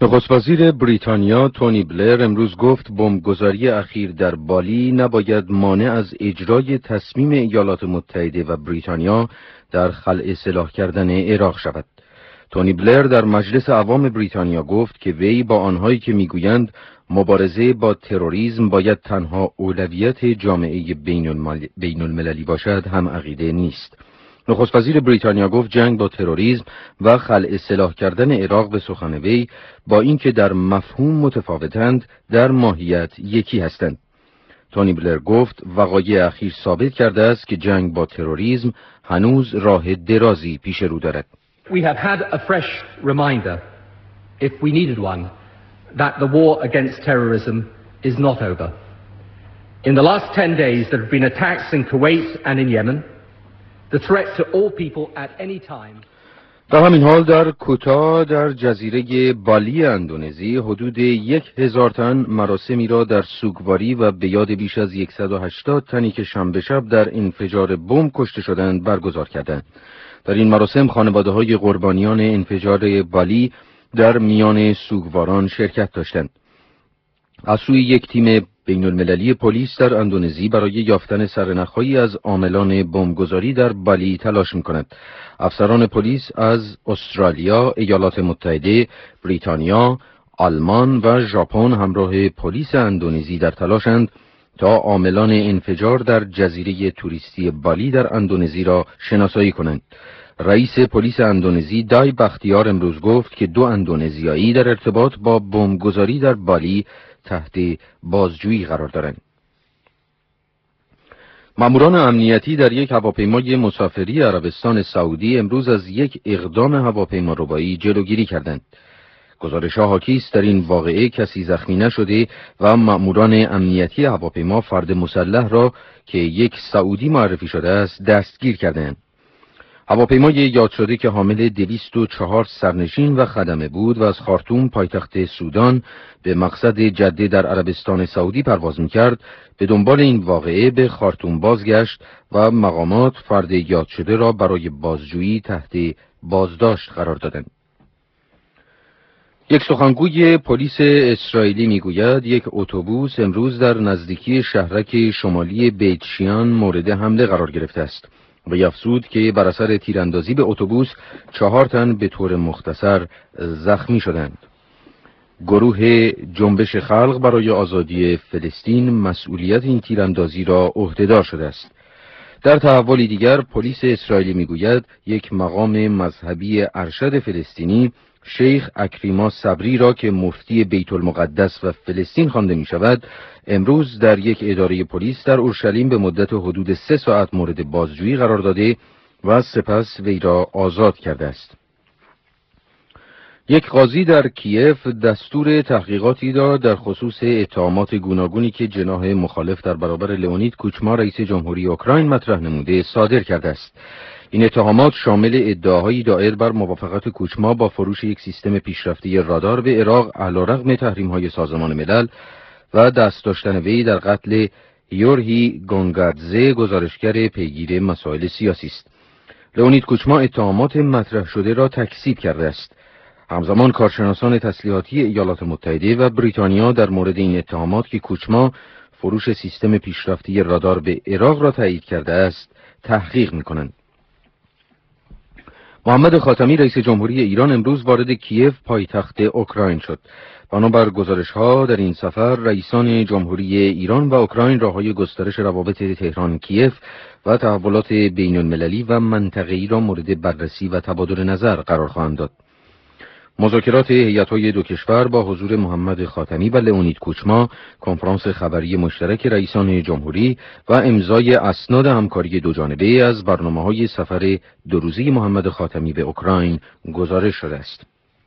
نخست وزیر بریتانیا تونی بلر امروز گفت بمبگذاری اخیر در بالی نباید مانع از اجرای تصمیم ایالات متحده و بریتانیا در خلع سلاح کردن عراق شود. تونی بلر در مجلس عوام بریتانیا گفت که وی با آنهایی که میگویند مبارزه با تروریسم باید تنها اولویت جامعه بین المللی باشد هم عقیده نیست. نخست وزیر بریتانیا گفت جنگ با تروریسم و خلع سلاح کردن عراق به سخن وی با اینکه در مفهوم متفاوتند در ماهیت یکی هستند. تونی بلر گفت وقایع اخیر ثابت کرده است که جنگ با تروریسم هنوز راه درازی پیش رو دارد. We have had a fresh reminder, if we needed one, that the war against terrorism is not over. In the last 10 days there have been attacks in Kuwait and in Yemen. The threat to all people at any time. در همین حال در کوتا در جزیره بالی اندونزی حدود 1000 تن مراسمی را در سوگواری و به یاد بیش از 180 تنی که شنبه شب در انفجار بمب کشته شدند برگزار کردند. در این مراسم خانواده‌های قربانیان انفجار بالی در میان سوگواران شرکت داشتند. از سوی یک تیم بین المللی پلیس در اندونزی برای یافتن سرنخ‌هایی از عاملان بمبگذاری در بالی تلاش می‌کند. افسران پلیس از استرالیا، ایالات متحده، بریتانیا، آلمان و ژاپن همراه پلیس اندونزی در تلاشند تا عاملان انفجار در جزیره توریستی بالی در اندونزی را شناسایی کنند. رئیس پلیس اندونزی دای بختیار امروز گفت که 2 اندونزیایی در ارتباط با بمبگذاری در بالی تحت بازجویی قرار دارند. ماموران امنیتی در یک هواپیمای مسافری عربستان سعودی امروز از یک اقدام هواپیماربایی جلوگیری کردند. گزارش‌ها حاکی است در این واقعه کسی زخمی نشده و ماموران امنیتی هواپیما فرد مسلح را که یک سعودی معرفی شده است دستگیر کردند. هواپیمای یاد شده که حامل 204 سرنشین و خدمه بود و از خارتوم پایتخت سودان به مقصد جده در عربستان سعودی پرواز می‌کرد، به دنبال این واقعه به خارتوم بازگشت و مقامات فرد یاد شده را برای بازجویی تحت بازداشت قرار دادند. یک سخنگوی پلیس اسرائیلی میگوید یک اتوبوس امروز در نزدیکی شهرک شمالی بیت شیان مورد حمله قرار گرفته است و افزود که بر اثر تیراندازی به اتوبوس 4 تن به طور مختصر زخمی شدند. گروه جنبش خلق برای آزادی فلسطین مسئولیت این تیراندازی را عهده‌دار شده است. در تحولی دیگر پلیس اسرائیلی میگوید یک مقام مذهبی ارشد فلسطینی شیخ اکریما صبری را که مفتی بیت المقدس و فلسطین خوانده می شود امروز در یک اداره پلیس در اورشلیم به مدت حدود 3 ساعت مورد بازجویی قرار داده و سپس وی را آزاد کرده است. یک قاضی در کیف دستور تحقیقاتی را در خصوص اتهامات گوناگونی که جناح مخالف در برابر لئونید کوچما رئیس جمهوری اوکراین مطرح نموده صادر کرده است. این اتهامات شامل ادعاهایی دایر بر موافقت کوچما با فروش یک سیستم پیشرفته رادار به عراق علیرغم تحریم‌های سازمان ملل و دست داشتن وی در قتل یورهی گونگادزه گزارشگر پیگیر مسائل سیاسی است. لئونید کوچما اتهامات مطرح شده را تکذیب کرده است. همزمان کارشناسان تسلیحاتی ایالات متحده و بریتانیا در مورد این اتهامات که کوچما فروش سیستم پیشرفته رادار به عراق را تایید کرده است تحقیق می‌کنند. محمد خاتمی رئیس جمهوری ایران امروز وارد کیف پایتخت اوکراین شد. بنابر گزارش‌ها در این سفر رئیسان جمهوری ایران و اوکراین راههای گسترش روابط تهران کیف و تحولات بین‌المللی و منطقه‌ای را مورد بررسی و تبادل نظر قرار خواهند داد. مذاکرات هیئت‌های دو کشور با حضور محمد خاتمی و لئونید کوچما، کنفرانس خبری مشترک رئیسان جمهوری و امضای اسناد همکاری دوجانبه از برنامه‌های سفر 2 روزه محمد خاتمی به اوکراین گزارش شده است.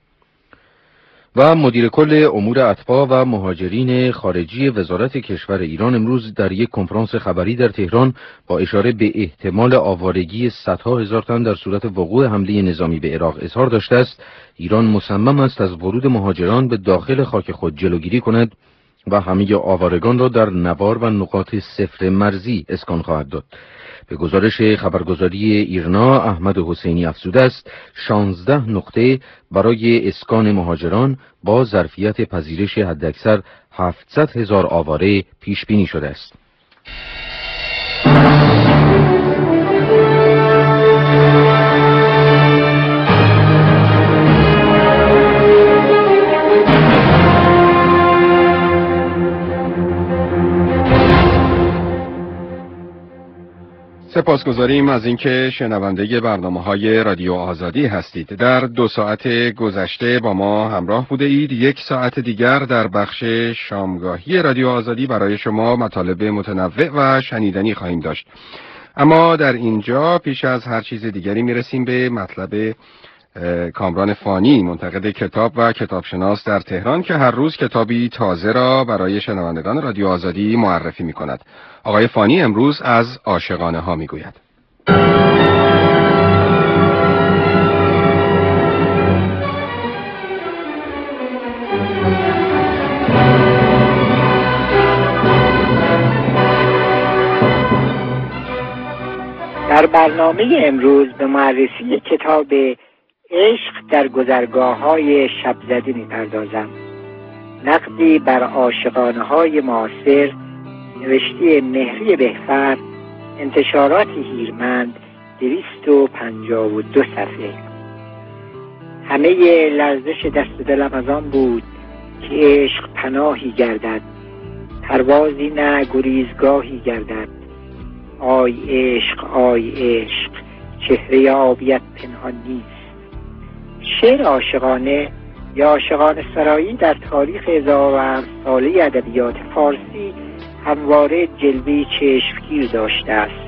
و مدیر کل امور اتباع و مهاجرین خارجی وزارت کشور ایران امروز در یک کنفرانس خبری در تهران با اشاره به احتمال آوارگی صدها هزار تن در صورت وقوع حمله نظامی به عراق اظهار داشته است ایران مصمم است از ورود مهاجران به داخل خاک خود جلوگیری کند و همه آوارگان را در نوار و نقاط صفر مرزی اسکان خواهد داد. به گزارش خبرگزاری ایرنا، احمد حسینی افزوده است 16 نقطه برای اسکان مهاجران با ظرفیت پذیرش حداکثر 700,000 آواره پیش بینی شده است. سپاسگزاریم از اینکه شنونده برنامه‌های رادیو آزادی هستید. در 2 ساعت گذشته با ما همراه بوده اید. 1 ساعت دیگر در بخش شامگاهی رادیو آزادی برای شما مطالب متنوع و شنیدنی خواهیم داشت. اما در اینجا پیش از هر چیز دیگری میرسیم به مطلب کامران فانی، منتقد کتاب و کتابشناس در تهران، که هر روز کتابی تازه را برای شنوندگان رادیو آزادی معرفی می کند. آقای فانی امروز از عاشقانه ها می گوید. در برنامه امروز به معرفی کتاب عشق در گذرگاه‌های شب‌زده می‌پردازم. نقدی بر عاشقانه‌های معاصر، نوشته مهری بهفر، انتشارات هیرمند، 252 صفحه. همه لرزش دست دلم از آن بود که عشق پناهی گردد، پروازی نه گریزگاهی گردد. آی عشق، آی عشق، چهره آبیت پنهان نیست. شعر عاشقانه یا عاشقانه سرایی در تاریخ 1000 ساله ادبیات فارسی همواره جلوه چشمگیر داشته است.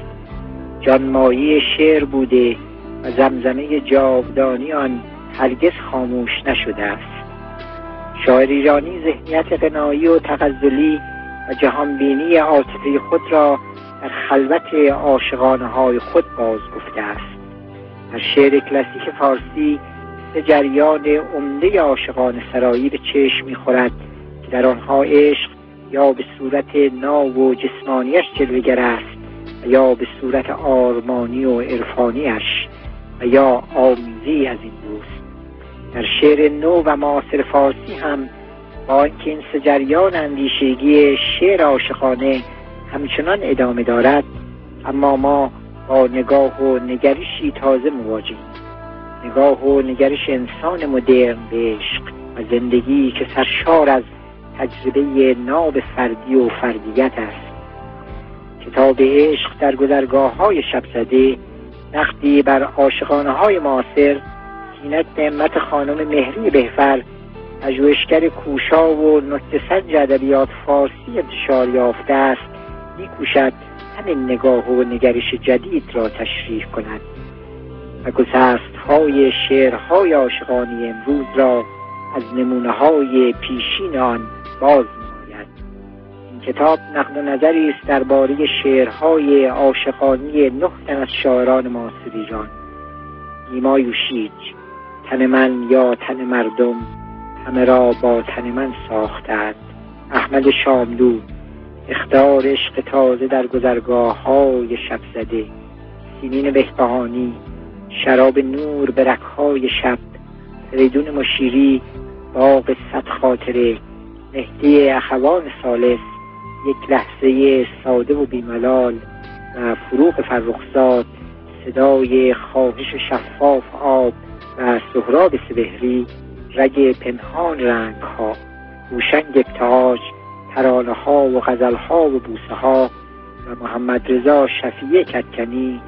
جانمایه شعر بوده و زمزمه جاودانی آن هرگز خاموش نشده است. شاعر ایرانی ذهنیت غنایی و تغزلی و جهانبینی عاطفی خود را در خلوت عاشقانه‌های خود باز گفته است. در شعر کلاسیک فارسی 3 جریان عمده عاشقانه سرایی به چشم می‌خورد که در آنها عشق یا به صورت ناو و جسمانیش جلوه‌گر است و یا به صورت آرمانی و عرفانیش و یا آمیزی از این دوست. در شعر نو و معاصر فارسی هم با اینکه این 3 جریان اندیشگی شعر عاشقانه همچنان ادامه دارد، اما ما با نگاه و نگریشی تازه مواجهیم. نگاه و نگرش انسان مدرن به عشق و زندگی که سرشار از تجربه ناب فردی و فردیت است. کتاب عشق در گذرگاه‌های شب‌زده، نقدی بر عاشقانه‌های معاصر، سینت همت خانم مهری بهفر، پژوهشگر کوشا و نکته‌سنج ادبیات فارسی انتشار یافته است، می‌کوشد همین نگاه و نگرش جدید را تشریح کند و گسست‌های شعرهای عاشقانه امروز را از نمونه‌های پیشین آن باز نماید. این کتاب نقد و نظری است درباره شعرهای عاشقانه 9 تن از شاعران معاصر ایران: نیما یوشیج، تن من یا تن مردم، همه را با تن من ساختند، احمد شاملو، اخطار عشق تازه در گذرگاه‌های شب‌زده، سیمین بهبهانی، شراب نور به رگ‌های شب، فریدون مشیری، باغ 100 خاطره، مهدی اخوان ثالث، یک لحظه ساده و بیملال و فروغ فرخزاد، صدای خواهش شفاف آب و سهراب سپهری، رگ پنهان رنگ‌ها، هوشنگ ابتهاج، ترانه‌ها و غزل‌ها و بوسه‌ها و محمد رضا شفیع کدکنی،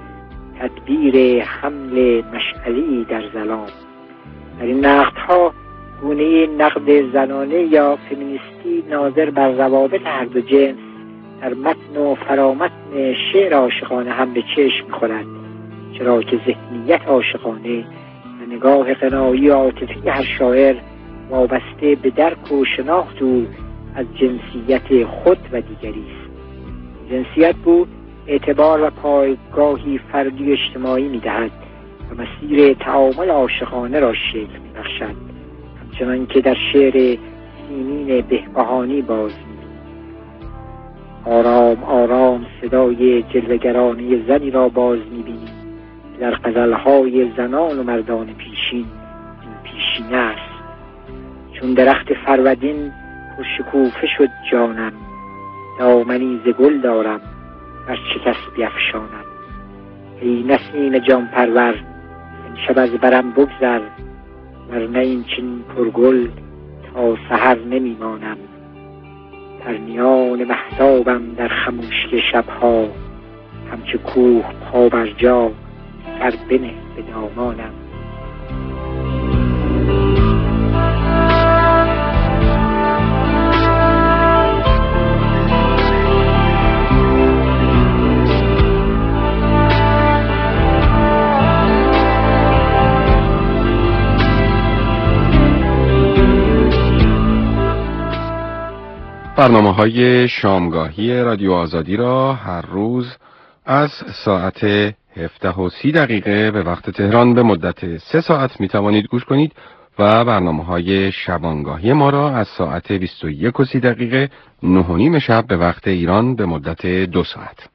تدبیر حمل مشعلی در ظلام. در این نقدها گونه نقد زنانه یا فمینیستی ناظر بر روابط هر دو جنس در متن و فرامتن شعر عاشقانه هم به چشم می‌خورد، چرا که ذهنیت عاشقانه و نگاه غنایی و عاطفی هر شاعر وابسته به درک و شناخت او از جنسیت خود و دیگری است. جنسیت بود اعتبار و پایگاهی فردی و اجتماعی می‌دهد و مسیر تعامل عاشقانه را شکل می‌بخشد، همچنان که در شعر سیمین بهبهانی باز می‌بینیم. آرام آرام صدای جلوه‌گرانی زنی را باز می‌بینی که در غزل‌های زنان و مردان پیشین این پیشینه است. چون درخت فرودین پرشکوفه شد جانم، دامنی ز گل دارم بر شکست بیفشانم. ای نسیم جان پرور امشب از برم بگذر، ورنه این چنین پرگل تا سحر نمیمانم. پرنیان مهتابم در خموشی شبها، همچو کوه پا بر جا سر بنه به دامانم. برنامه‌های شامگاهی رادیو آزادی را هر روز از ساعت 17:30 به وقت تهران به مدت 3 ساعت می توانید گوش کنید و برنامه‌های شبانگاهی ما را از ساعت 21:30 9:30 شب به وقت ایران به مدت 2 ساعت.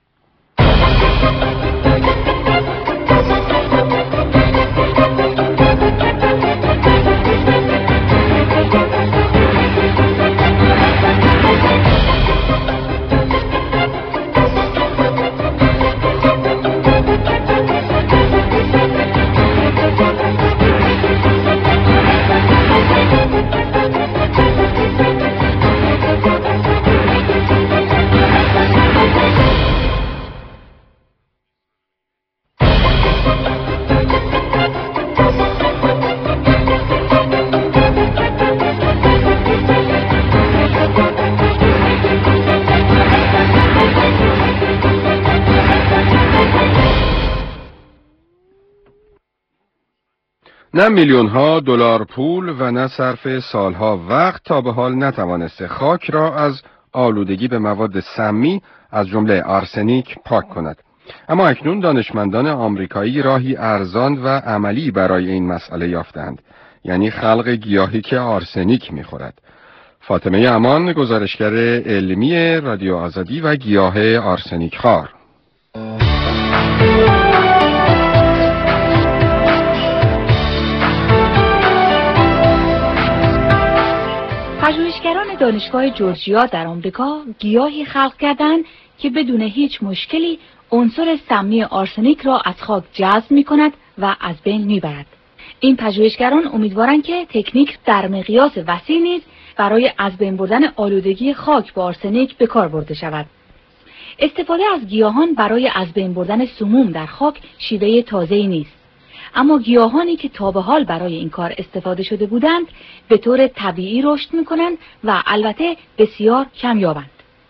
نه میلیون‌ها دلار پول و نه صرف سالها وقت تا به حال نتوانسته خاک را از آلودگی به مواد سمی از جمله آرسنیک پاک کند. اما اکنون دانشمندان آمریکایی راهی ارزان و عملی برای این مسئله یافتند، یعنی خلق گیاهی که آرسنیک می‌خورد. فاطمه امان، گزارشگر علمی رادیو آزادی و گیاه آرسنیک خوار. پژوهشگران دانشگاه جورجیا در آمریکا گیاهی خلق کردند که بدون هیچ مشکلی عنصر سمی آرسنیک را از خاک جذب می‌کند و از بین می‌برد. این پژوهشگران امیدوارند که تکنیک در مقیاس وسیع نیز برای از بین بردن آلودگی خاک با آرسنیک به کار برده شود. استفاده از گیاهان برای از بین بردن سموم در خاک شیوه تازه‌ای نیست. اما گیاهانی که تا به حال برای این کار استفاده شده بودند به طور طبیعی رشد می‌کنند و البته بسیار کمیابند.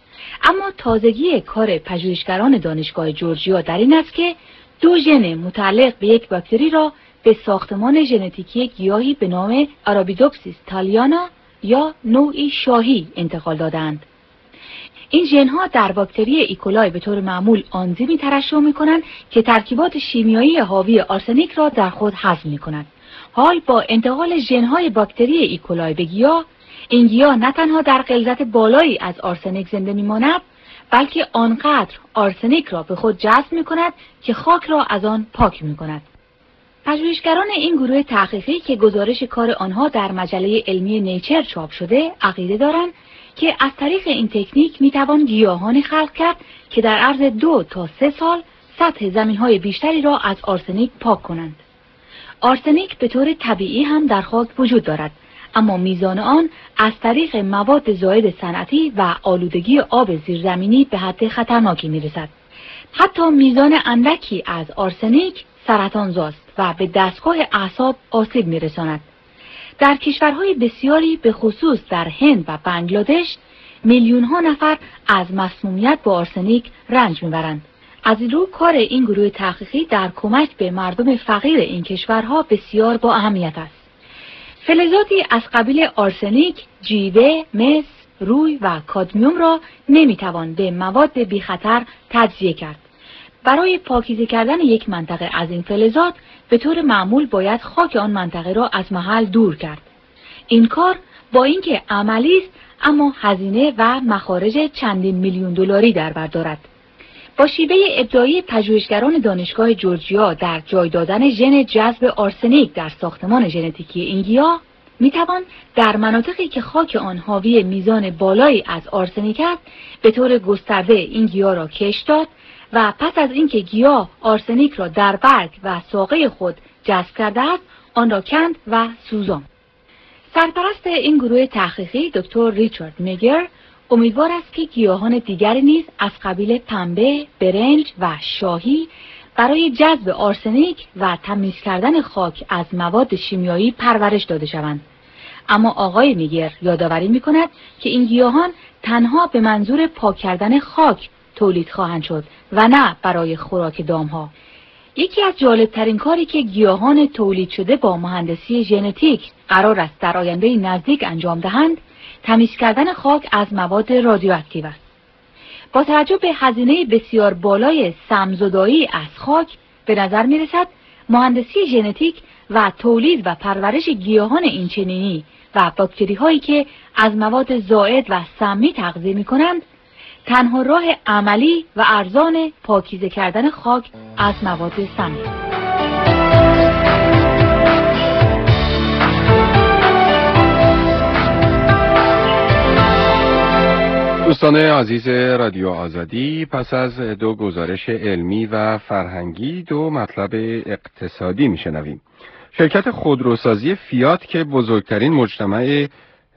اما تازگی کار پژوهشگران دانشگاه جورجیا در این است که 2 ژن متعلق به یک باکتری را به ساختمان ژنتیکی گیاهی به نام آرابیدوپسیس تالیانا یا نوعی شاهی انتقال دادند. این ژن‌ها در باکتری ایکولای به طور معمول آنزیمی ترشح می‌کنند که ترکیبات شیمیایی حاوی آرسنیک را در خود هضم می‌کند. حال با انتقال ژن‌های باکتری ایکولای به گیاه، این گیاه نه تنها در غلظت بالایی از آرسنیک زنده می‌ماند، بلکه آنقدر آرسنیک را به خود جذب می‌کند که خاک را از آن پاک می‌کند. پژوهشگران این گروه تحقیقی که گزارش کار آنها در مجله علمی نیچر چاپ شده، عقیده دارند که از طریق این تکنیک میتوان گیاهانی خلق کرد که در عرض 2 تا 3 سال سطح زمین‌های بیشتری را از آرسنیک پاک کنند. آرسنیک به طور طبیعی هم در خاک وجود دارد، اما میزان آن از طریق مواد زائد صنعتی و آلودگی آب زیرزمینی به حد خطرناکی میرسد. حتی میزان اندکی از آرسنیک سرطانزاست و به دستگاه اعصاب آسیب میرساند. در کشورهای بسیاری به خصوص در هند و بنگلادش میلیون‌ها نفر از مسمومیت با آرسنیک رنج میبرند. از این رو کار این گروه تحقیقی در کمک به مردم فقیر این کشورها بسیار با اهمیت است. فلزاتی از قبیل آرسنیک، جیوه، مس، روی و کادمیوم را نمیتوان به مواد بی خطر تجزیه کرد. برای پاکیزه کردن یک منطقه از این فلزات به طور معمول باید خاک آن منطقه را از محل دور کرد. این کار با اینکه عملی است اما هزینه و مخارج چندین میلیون دلاری در بر دارد. با شیوه ابداعی پژوهشگران دانشگاه جورجیا در جای دادن ژن جذب آرسنیک در ساختمان ژنتیکی این گیاه میتوان در مناطقی که خاک آن حاوی میزان بالایی از آرسنیک است به طور گسترده این گیاه را کشت داد و پس از اینکه گیاه آرسنیک را در برگ و ساقه خود جذب کرده است آن را کند و سوزاند. سرپرست این گروه تحقیقی دکتر ریچارد میگر امیدوار است که گیاهان دیگری نیز از قبیل پنبه، برنج و شاهی برای جذب آرسنیک و تمیز کردن خاک از مواد شیمیایی پرورش داده شوند. اما آقای میگر یادآوری می‌کند که این گیاهان تنها به منظور پاک کردن خاک تولید خواهند شد و نه برای خوراک دامها. یکی از جالبترین کاری که گیاهان تولید شده با مهندسی ژنتیک قرار است در آینده نزدیک انجام دهند، تمیز کردن خاک از مواد رادیواکتیو است. با توجه به هزینه بسیار بالای سم‌زدایی از خاک، به نظر می‌رسد مهندسی ژنتیک و تولید و پرورش گیاهان اینچنینی و باکتری‌هایی که از مواد زائد و سمی تغذیه می‌کنند، تنها راه عملی و ارزان پاکیزه کردن خاک از مواد سمی. دوستان عزیز رادیو آزادی، پس از دو گزارش علمی و فرهنگی دو مطلب اقتصادی میشنویم. شرکت خودروسازی فیات که بزرگترین مجتمع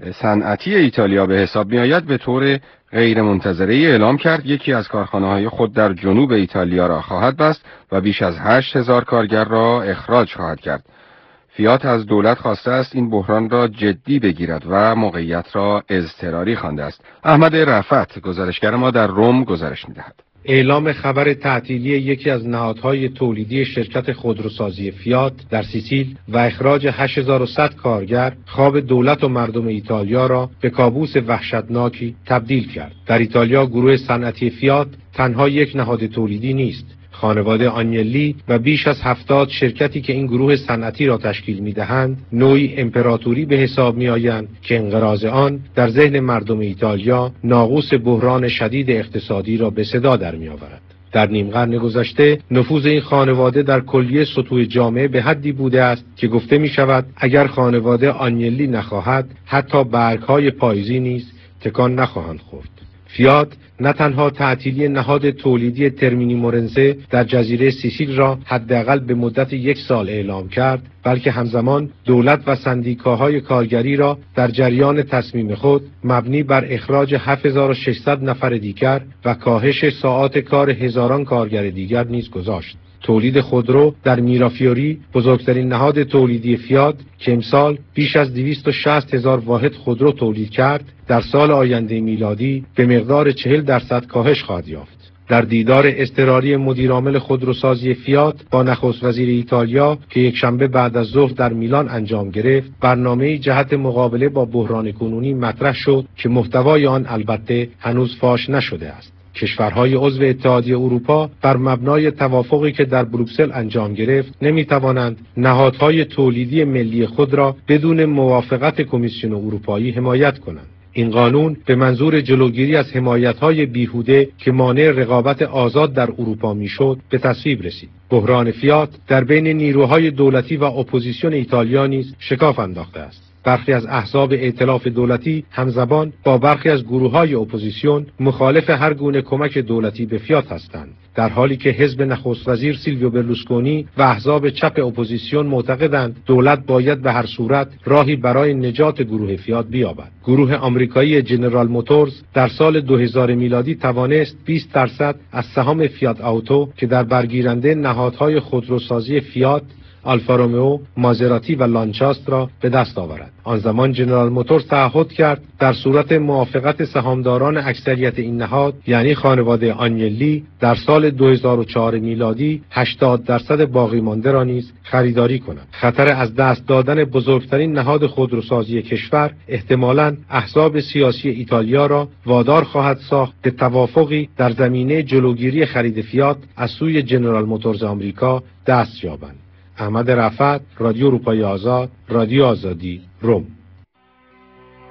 صنعتی ایتالیا به حساب می آید به طور غیر منتظره اعلام کرد یکی از کارخانه‌های خود در جنوب ایتالیا را خواهد بست و بیش از 8000 کارگر را اخراج خواهد کرد. فیات از دولت خواسته است این بحران را جدی بگیرد و موقعیت را اضطراری خوانده است. احمد رفعت گزارشگر ما در روم گزارش می‌دهد. اعلام خبر تعطیلی یکی از نهادهای تولیدی شرکت خودروسازی فیات در سیسیل و اخراج 8100 کارگر خواب دولت و مردم ایتالیا را به کابوس وحشتناکی تبدیل کرد. در ایتالیا گروه صنعتی فیات تنها یک نهاد تولیدی نیست. خانواده آنیلی و بیش از 70 شرکتی که این گروه صنعتی را تشکیل می‌دهند نوعی امپراتوری به حساب می‌آیند که انقراض آن در ذهن مردم ایتالیا ناقوس بحران شدید اقتصادی را به صدا در می‌آورد. در نیم قرن گذشته نفوذ این خانواده در کلیه سطوح جامعه به حدی بوده است که گفته می‌شود اگر خانواده آنیلی نخواهد حتی برگ‌های پاییزی نیز تکان نخواهند خورد. فیات نه تنها تعطیلی نهاد تولیدی ترمینی مورنزه در جزیره سیسیل را حداقل به مدت 1 سال اعلام کرد، بلکه همزمان دولت و سندیکاهای کارگری را در جریان تصمیم خود مبنی بر اخراج 7600 نفر دیگر و کاهش ساعات کار هزاران کارگر دیگر نیز گذاشت. تولید خودرو در میرافیوری، بزرگترین نهاد تولیدی فیات که امسال بیش از 260,000 واحد خودرو تولید کرد، در سال آینده میلادی به مقدار 40% کاهش خواهد یافت. در دیدار اضطراری مدیرعامل خودروسازی فیات با نخست وزیر ایتالیا که یکشنبه بعد از ظهر در میلان انجام گرفت، برنامه‌ای جهت مقابله با بحران کنونی مطرح شد که محتوای آن البته هنوز فاش نشده است. کشورهای عضو اتحادیه اروپا بر مبنای توافقی که در بروکسل انجام گرفت نمی‌توانند نهادهای تولیدی ملی خود را بدون موافقت کمیسیون اروپایی حمایت کنند. این قانون به منظور جلوگیری از حمایت‌های بیهوده که مانع رقابت آزاد در اروپا میشد به تصویب رسید. بحران فیات در بین نیروهای دولتی و اپوزیسیون ایتالیا نیز شکاف انداخته است. برخی از احزاب ائتلاف دولتی همزبان با برخی از گروه‌های اپوزیسیون مخالف هر گونه کمک دولتی به فیات هستند، در حالی که حزب نخست وزیر سیلویو برلوسکونی و احزاب چپ اپوزیسیون معتقدند دولت باید به هر صورت راهی برای نجات گروه فیات بیابد. گروه آمریکایی جنرال موتورز در سال 2000 میلادی توانست 20% از سهام فیات آوتو که در برگیرنده نهادهای خودروسازی فیات، آلفا رومئو، مازراتی و لانچاست را به دست آورد. آن زمان جنرال موتورز تعهد کرد در صورت موافقت سهامداران اکثریت این نهاد یعنی خانواده آنیلی در سال 2004 میلادی 80% باقی مانده را نیز خریداری کند. خطر از دست دادن بزرگترین نهاد خودروسازی کشور احتمالاً احزاب سیاسی ایتالیا را وادار خواهد ساخت به توافقی در زمینه جلوگیری خرید فیات از سوی جنرال موتورز آمریکا دست یابند. احمد رفعت، رادیو اروپای آزاد، رادیو آزادی، روم.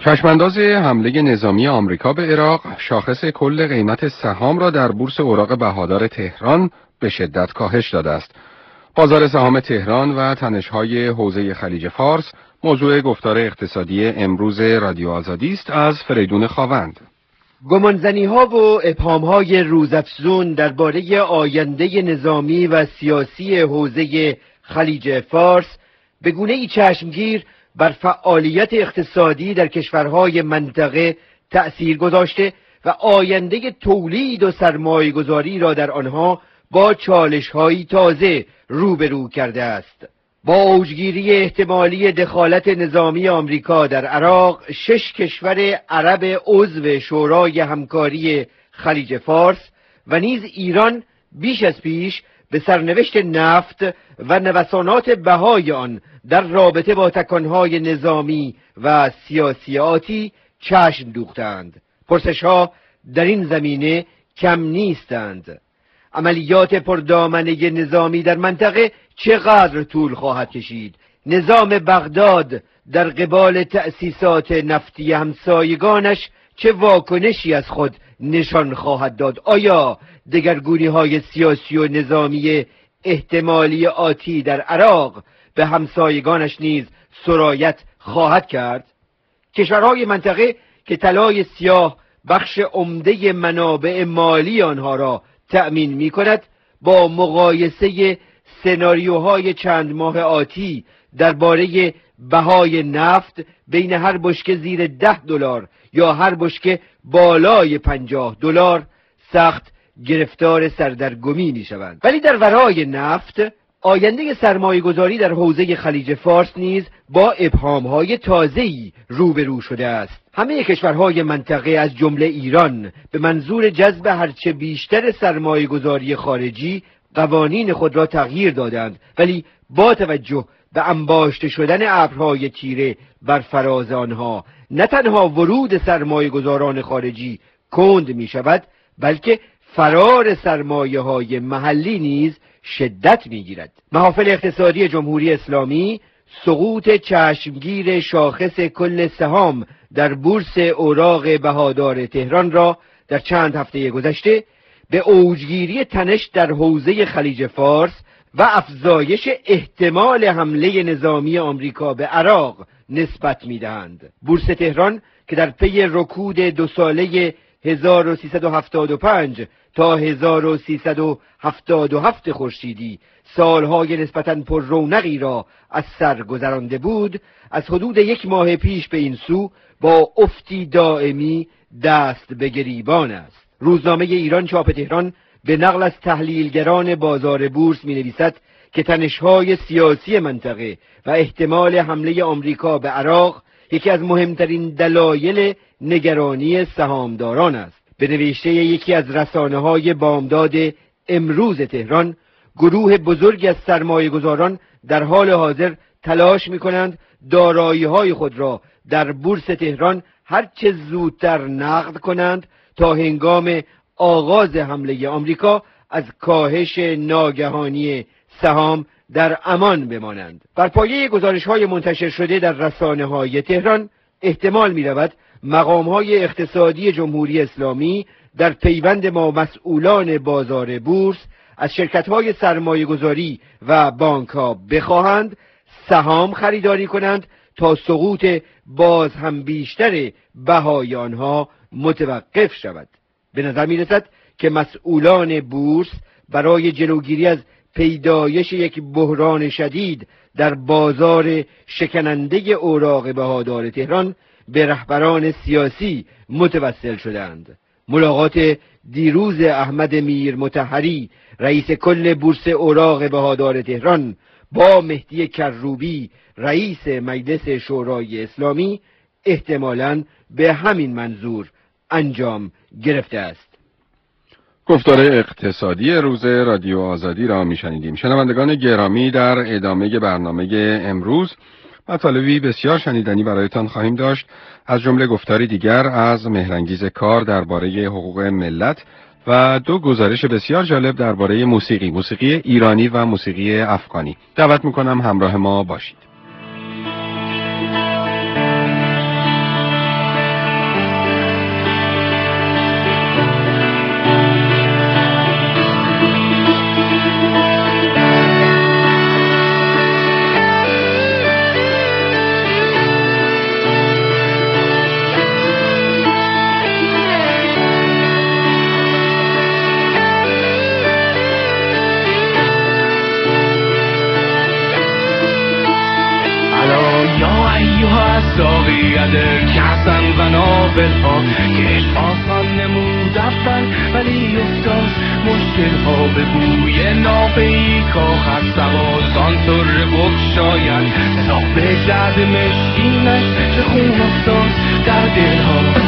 چشمانداز حمله نظامی آمریکا به عراق شاخص کل قیمت سهام را در بورس اوراق بهادار تهران به شدت کاهش داده است. بازار سهام تهران و تنش‌های حوزه خلیج فارس موضوع گفتار اقتصادی امروز رادیو آزادی است. از فریدون خاوند. گمانزنی‌ها و ابهام‌های روزافزون درباره آینده نظامی و سیاسی حوزه خلیج فارس به گونه‌ای چشمگیر بر فعالیت اقتصادی در کشورهای منطقه تأثیر گذاشته و آینده تولید و سرمایه‌گذاری را در آنها با چالش‌هایی تازه روبرو کرده است. با اوجگیری احتمالی دخالت نظامی آمریکا در عراق، 6 کشور عرب عضو شورای همکاری خلیج فارس و نیز ایران بیش از پیش به سرنوشت نفت و نوسانات بهای آن در رابطه با تکانهای نظامی و سیاسی آتی چشم دوختند. پرسش‌ها در این زمینه کم نیستند. عملیات پردامنه نظامی در منطقه چقدر طول خواهد کشید؟ نظام بغداد در قبال تأسیسات نفتی همسایگانش چه واکنشی از خود نشان خواهد داد؟ آیا دگرگونی‌های سیاسی و نظامی احتمالی آتی در عراق به همسایگانش نیز سرایت خواهد کرد؟ کشورهای منطقه که طلای سیاه بخش عمده منابع مالی آنها را تأمین می کند، با مقایسه سناریوهای چند ماه آتی درباره بهای نفت بین هر بشکه زیر $10 یا هر بشکه بالای $50 سخت گرفتار سردرگمی می شوند. ولی در ورای نفت آینده سرمایه‌گذاری در حوزه خلیج فارس نیز با ابهام‌های تازه‌ای روبرو شده است. همه کشورهای منطقه از جمله ایران به منظور جذب هرچه بیشتر سرمایه‌گذاری خارجی قوانین خود را تغییر دادند، ولی با توجه به انباشته شدن ابرهای تیره بر فراز آنها نه تنها ورود سرمایه‌گذاران خارجی کند می شود، بلکه فرار سرمایه‌های محلی نیز شدت می‌گیرد. محافل اقتصادی جمهوری اسلامی سقوط چشمگیر شاخص کل سهام در بورس اوراق بهادار تهران را در چند هفته گذشته به اوجگیری تنش در حوزه خلیج فارس و افزایش احتمال حمله نظامی آمریکا به عراق نسبت می‌دهند. بورس تهران که در پی رکود 2 ساله 1375 تا 1377 خورشیدی سالهای نسبتاً پر رونقی را از سر گذرانده بود، از حدود 1 ماه پیش به این سو با افتی دائمی دست به گریبان است. روزنامه ایران چاپ تهران به نقل از تحلیلگران بازار بورس می نویسد که تنش‌های سیاسی منطقه و احتمال حمله آمریکا به عراق یکی از مهمترین دلایل نگرانی سهامداران است. به نوشته یکی از رسانه‌های بامداد امروز تهران، گروه بزرگی از سرمایه‌گذاران در حال حاضر تلاش می‌کنند دارایی‌های خود را در بورس تهران هرچه زودتر نقد کنند تا هنگام آغاز حمله آمریکا از کاهش ناگهانی سهام در امان بمانند. بر پایه گزارش‌های منتشر شده در رسانه‌های تهران احتمال می‌رود مقام‌های اقتصادی جمهوری اسلامی در پیوند با مسئولان بازار بورس از شرکت‌های سرمایه‌گذاری و بانک‌ها بخواهند سهام خریداری کنند تا سقوط باز هم بیشتر بهای آنها متوقف شود. به نظر می‌رسد که مسئولان بورس برای جلوگیری از پیدایش یک بحران شدید در بازار شکننده اوراق بهادار تهران به رهبران سیاسی متوسل شدند. ملاقات دیروز احمد میر مطهری رئیس کل بورس اوراق بهادار تهران با مهدی کروبی رئیس مجلس شورای اسلامی احتمالاً به همین منظور انجام گرفته است. گفتار اقتصادی روز رادیو آزادی را میشنیدیم. شنوندگان گرامی، در ادامه برنامه امروز مطالبی بسیار شنیدنی برایتان خواهیم داشت، از جمله گفتاری دیگر از مهرانگیز کار درباره حقوق ملت و 2 گزارش بسیار جالب درباره موسیقی ایرانی و موسیقی افغانی. دعوت میکنم همراه ما باشید. کهسن و ناول ها که عشق آسان نمود اول ولی افتاد مشکل ها به بوی نافه‌ای کاخر سوازان سر بگشاید ستاب جرد مشکینش چه خون افتاد در دل ها.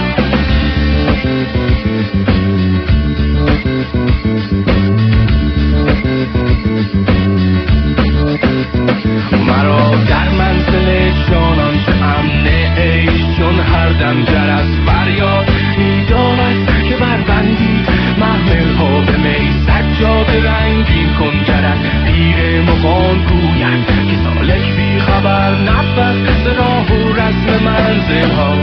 مرا در منزل جانان چه امن عیش چون هر دم جرس فریاد می‌دارد که بربندی محمل ها به می سجاد رنگین کن جرس پیر مغان گوید که سالک بی خبر نبود ز راه و رسم منزل ها.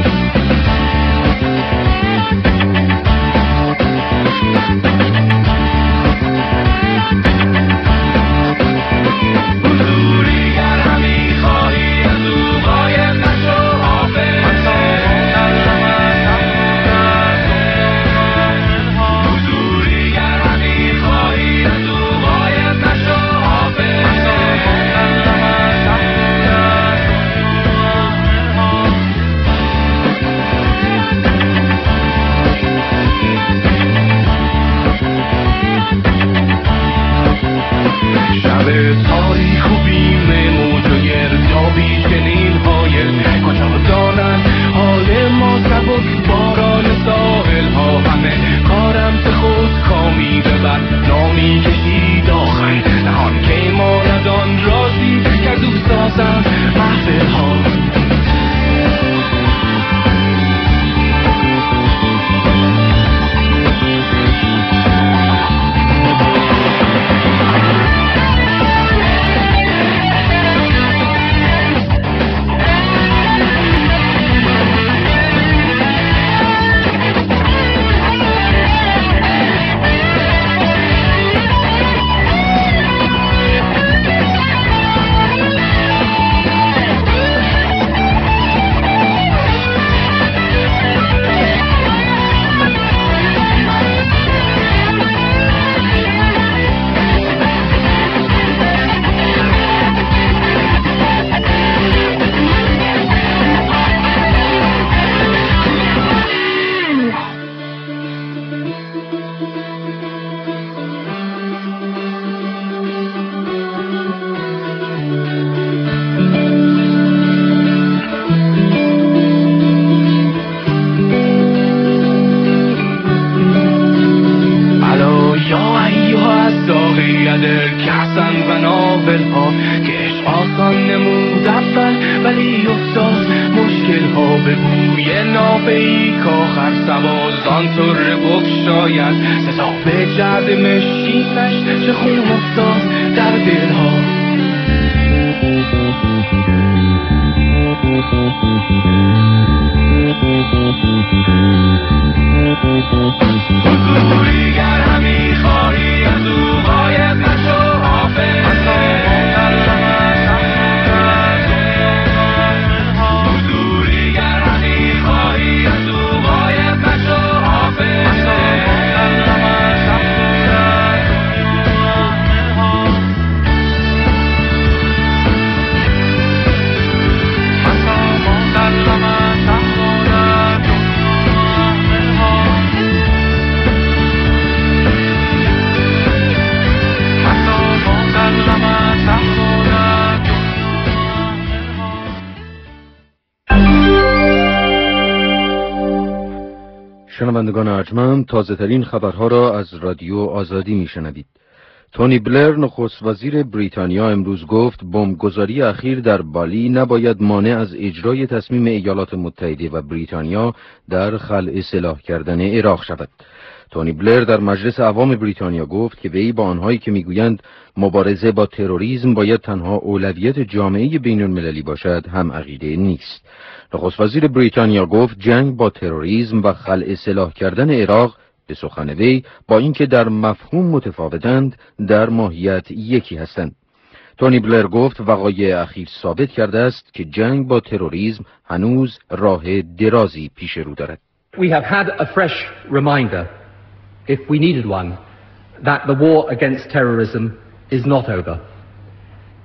شنوندگان ارجمند، تازه ترین خبرها را از رادیو آزادی میشنوید. تونی بلر نخست وزیر بریتانیا امروز گفت بمبگذاری اخیر در بالی نباید مانع از اجرای تصمیم ایالات متحده و بریتانیا در خلع سلاح کردن عراق شود. تونی بلر در مجلس عوام بریتانیا گفت که وی با آنهایی که میگویند مبارزه با تروریسم باید تنها اولویت جامعه بین المللی باشد هم عقیده نیست. نخست وزیر بریتانیا گفت جنگ با تروریسم و خلع سلاح کردن عراق به سخن وی با اینکه در مفهوم متفاوتند در ماهیت یکی هستند. تونی بلر گفت وقایع اخیر ثابت کرده است که جنگ با تروریسم هنوز راه درازی پیش رو دارد. We have had a fresh reminder, if we needed one, that the war against terrorism is not over.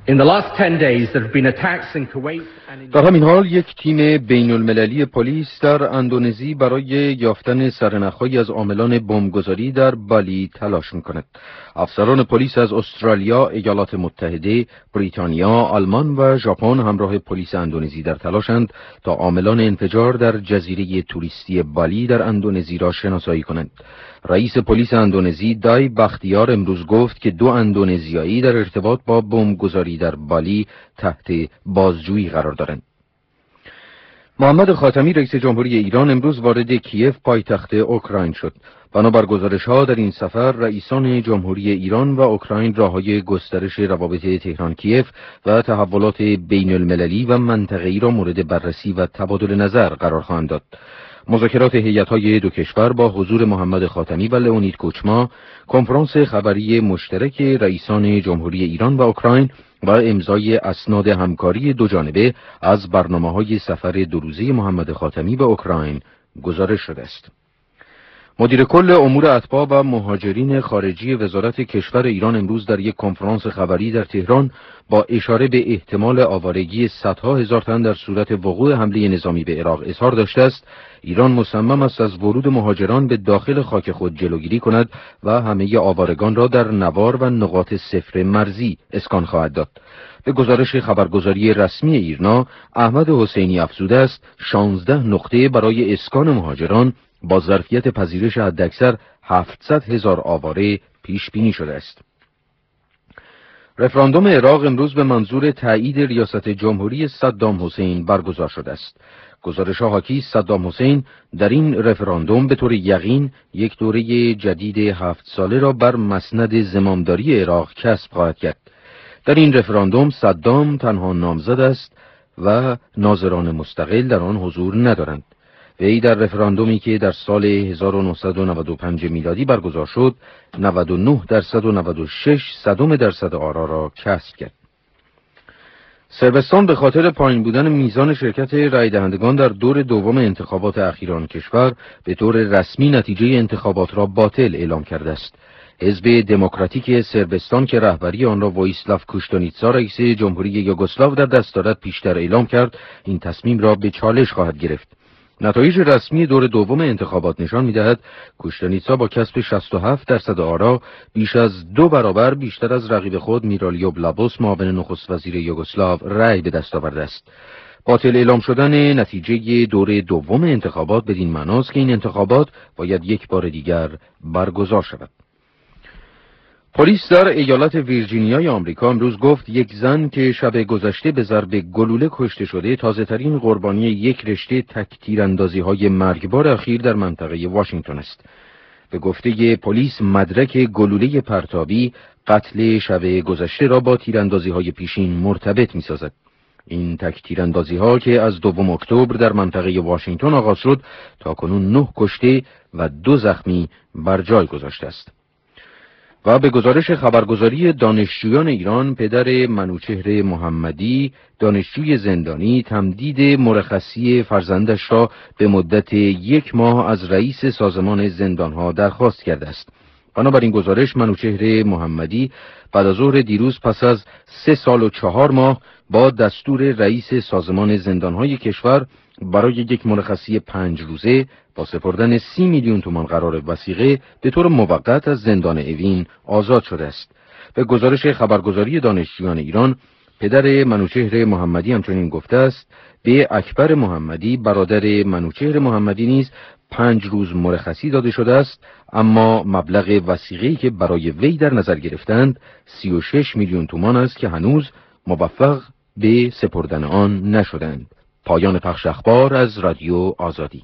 In the last 10 days there have been attacks in Kuwait and in... در همین حال یک تیم بین المللی پلیس در اندونزی برای یافتن سرنخ‌هایی از عاملان بمبگذاری در بالی تلاش می‌کند. افسران پلیس از استرالیا، ایالات متحده، بریتانیا، آلمان و ژاپن همراه پلیس اندونزی در تلاشند تا عاملان انفجار در جزیره توریستی بالی در اندونزی را شناسایی کنند. رئیس پلیس اندونزی دای بختیار امروز گفت که 2 اندونزیایی در ارتباط با بمبگذاری در بالی تحت بازجویی قرار دارند. محمد خاتمی رئیس جمهوری ایران امروز وارد کیف پایتخت اوکراین شد. بنابر گزارش‌ها در این سفر رئیسان جمهوری ایران و اوکراین راه‌های گسترش روابط تهران کیف و تحولات بین المللی و منطقه‌ای را مورد بررسی و تبادل نظر قرار خواهند داد. مذاکرات هیئت‌های دو کشور با حضور محمد خاتمی و لئونید کوچما، کنفرانس خبری مشترک رئیسان جمهوری ایران و اوکراین و امضای اسناد همکاری دوجانبه از برنامه‌های سفر 2 روزه محمد خاتمی به اوکراین گزارش شده است. مدیر کل امور اتباع و مهاجرین خارجی وزارت کشور ایران امروز در یک کنفرانس خبری در تهران با اشاره به احتمال آوارگی صدها هزار تن در صورت وقوع حمله نظامی به عراق اظهار داشته است ایران مصمم است از ورود مهاجران به داخل خاک خود جلوگیری کند و همه آوارگان را در نوار و نقاط صفر مرزی اسکان خواهد داد. به گزارش خبرگزاری رسمی ایرنا، احمد حسینی افزوده است 16 نقطه برای اسکان مهاجران با ظرفیت پذیرش حداکثر 700,000 آواره پیش بینی شده است. رفراندوم عراق امروز به منظور تایید ریاست جمهوری صدام حسین برگزار شده است. گزارش‌ها حاکی صدام حسین در این رفراندوم به طور یقین یک دوره جدید 7 ساله را بر مسند زمامداری عراق کسب خواهد کرد. در این رفراندوم صدام تنها نامزد است و ناظران مستقل در آن حضور ندارند. وی در رفراندومی که در سال 1995 میلادی برگزار شد 99% و 96% آرا را کسب کرد. صربستان به خاطر پایین بودن میزان شرکت رای دهندگان در دور دوم انتخابات اخیر آن کشور به طور رسمی نتیجه انتخابات را باطل اعلام کرده است. حزب دموکراتیک صربستان که رهبری آن را وویسلاو کوشتونیتسا رئیس جمهوری یوگسلاو در دست دارد پیشتر اعلام کرد این تصمیم را به چالش خواهد گرفت. نتایج رسمی دور دوم انتخابات نشان می‌دهد کوشتونیتسا با کسب 67% آرا بیش از 2 برابر بیشتر از رقیب خود میرالیوب لابوس معاون نخست وزیر یوگسلاو رأی به دست آورده است. باطل اعلام شدن نتیجه دور دوم انتخابات بدین معناست که این انتخابات باید یک بار دیگر برگزار شود. پلیس در ایالت ویرجینیای آمریکا امروز گفت یک زن که شب گذشته به ضرب گلوله کشته شده تازه‌ترین قربانی یک رشته تک‌تیراندازی‌های مرگبار اخیر در منطقه واشنگتن است. به گفته پلیس مدرک گلوله پرتابی قتل شب گذشته را با تیراندازی‌های پیشین مرتبط می‌سازد. این تک‌تیراندازی‌ها که از 2 اکتبر در منطقه واشنگتن آغاز شد تاکنون 9 کشته و 2 زخمی بر جای گذاشته است. و به گزارش خبرگزاری دانشجویان ایران، پدر منوچهر محمدی، دانشجوی زندانی، تمدید مرخصی فرزندش را به مدت 1 ماه از رئیس سازمان زندانها درخواست کرده است. بنابراین گزارش منوچهر محمدی بعد از ظهر دیروز پس از 3 سال و 4 ماه با دستور رئیس سازمان زندانهای کشور برای یک مرخصی 5 روزه با سپردن 30 میلیون تومان قرار وثیقه به طور موقت از زندان اوین آزاد شده است. به گزارش خبرگزاری دانشجویان ایران، پدر منوچهر محمدی همچنین گفته است به اکبر محمدی برادر منوچهر محمدی نیز 5 روز مرخصی داده شده است، اما مبلغ وثیقه‌ای که برای وی در نظر گرفتند 36 میلیون تومان است که هنوز موفق به سپردن آن نشدند. پایان پخش اخبار از رادیو آزادی.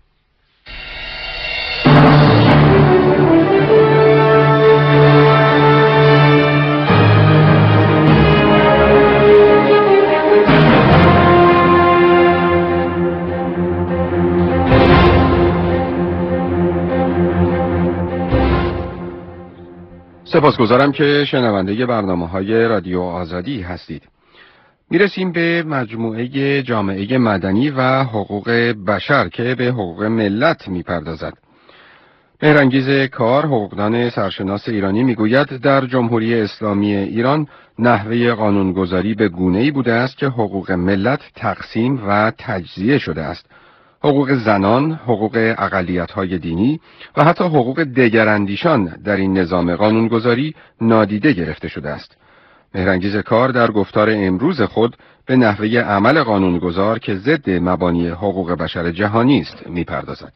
سپاسگزارم که شنونده برنامه‌های رادیو آزادی هستید. میرسیم به مجموعه جامعه مدنی و حقوق بشر که به حقوق ملت میپردازد. مهرانگیز کار، حقوقدان سرشناس ایرانی، میگوید در جمهوری اسلامی ایران نحوه قانونگذاری به گونه‌ای بوده است که حقوق ملت تقسیم و تجزیه شده است. حقوق زنان، حقوق اقلیت‌های دینی و حتی حقوق دگراندیشان در این نظام قانونگذاری نادیده گرفته شده است. مهرانگیز کار در گفتار امروز خود به نحوه عمل قانونگذار که ضد مبانی حقوق بشر جهانی است می‌پردازد.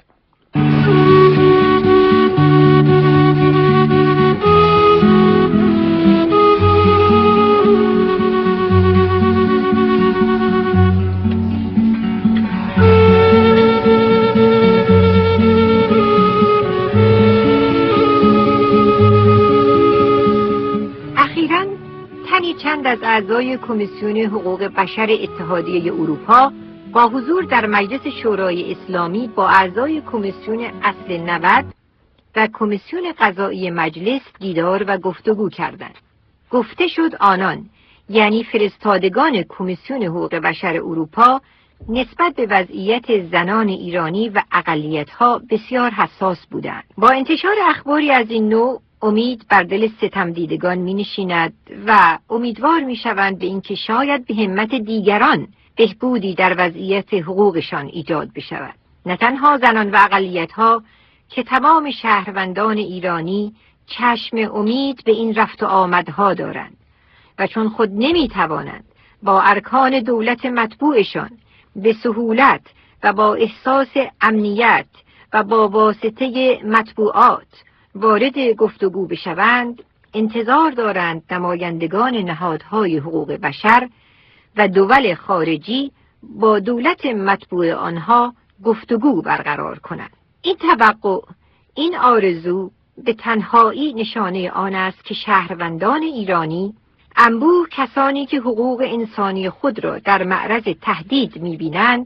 چند از اعضای کمیسیون حقوق بشر اتحادیه اروپا با حضور در مجلس شورای اسلامی با اعضای کمیسیون اصل 90 و کمیسیون قضایی مجلس دیدار و گفتگو کردند. گفته شد آنان، یعنی فرستادگان کمیسیون حقوق بشر اروپا، نسبت به وضعیت زنان ایرانی و اقلیت‌ها بسیار حساس بودند. با انتشار اخباری از این نوع امید بر دل ستم دیدگان می نشیند و امیدوار می شوند به اینکه شاید به همت دیگران بهبودی در وضعیت حقوقشان ایجاد بشود. نه تنها زنان و اقلیت‌ها که تمام شهروندان ایرانی چشم امید به این رفت و آمدها دارند و چون خود نمی توانند با ارکان دولت مطبوعشان به سهولت و با احساس امنیت و با واسطه مطبوعات وارد گفتگو بشوند، انتظار دارند نمایندگان نهادهای حقوق بشر و دول خارجی با دولت مطبوع آنها گفتگو برقرار کنند. این توقع، این آرزو به تنهایی نشانه آن است که شهروندان ایرانی، انبوه کسانی که حقوق انسانی خود را در معرض تهدید می‌بینند،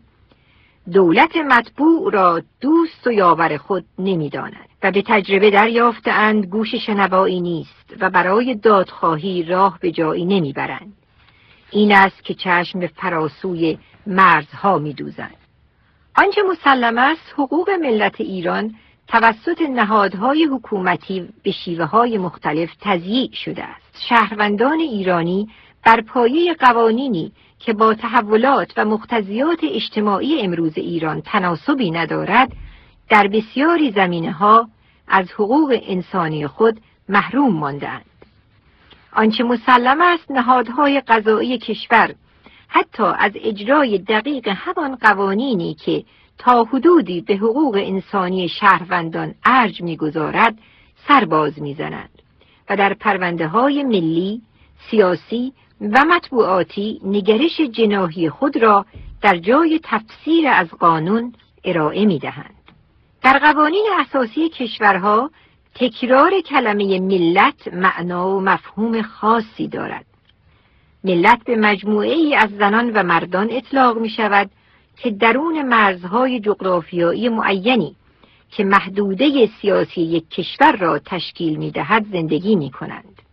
دولت مطبوع را دوست و یاور خود نمی‌دانند و به تجربه دریافته‌اند گوش شنوایی نیست و برای دادخواهی راه به جایی نمیبرند. این است که چشم به فراسوی مرزها می‌دوزند. آنچه مسلم است حقوق ملت ایران توسط نهادهای حکومتی به شیوه‌های مختلف تضییع شده است. شهروندان ایرانی بر پایه قوانینی که با تحولات و مقتضیات اجتماعی امروز ایران تناسبی ندارد، در بسیاری زمینه‌ها از حقوق انسانی خود محروم ماندند. آنچه مسلم است نهادهای قضایی کشور حتی از اجرای دقیق همان قوانینی که تا حدودی به حقوق انسانی شهروندان ارج می‌گذارد سرباز می‌زنند و در پرونده‌های ملی، سیاسی و مطبوعاتی نگرش جناحی خود را در جای تفسیر از قانون ارائه می‌دهند. در قوانین اساسی کشورها تکرار کلمه ملت معنا و مفهوم خاصی دارد. ملت به مجموعه‌ای از زنان و مردان اطلاق می‌شود که درون مرزهای جغرافیایی معینی که محدوده سیاسی یک کشور را تشکیل می‌دهد زندگی می‌کنند.